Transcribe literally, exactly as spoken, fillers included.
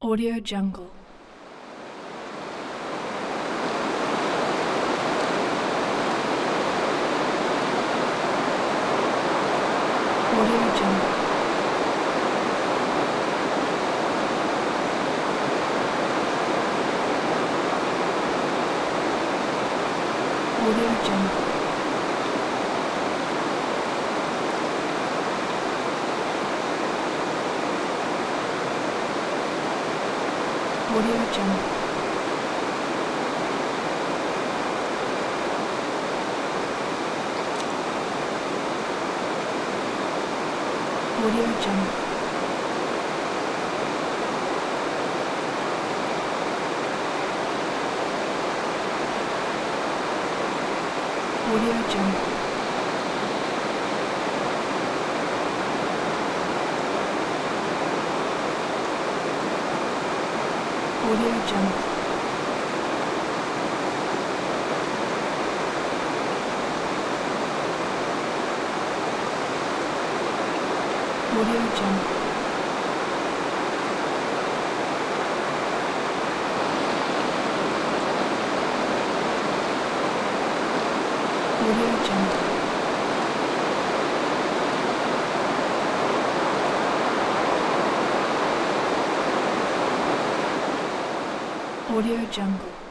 Audio Jungle. Audio Jungle. Audio Jungle. Audio Jungle. Audio Jungle. Audio Jungle. Audio Jungle. Audio Jungle. Audio Jungle. Audio Jungle.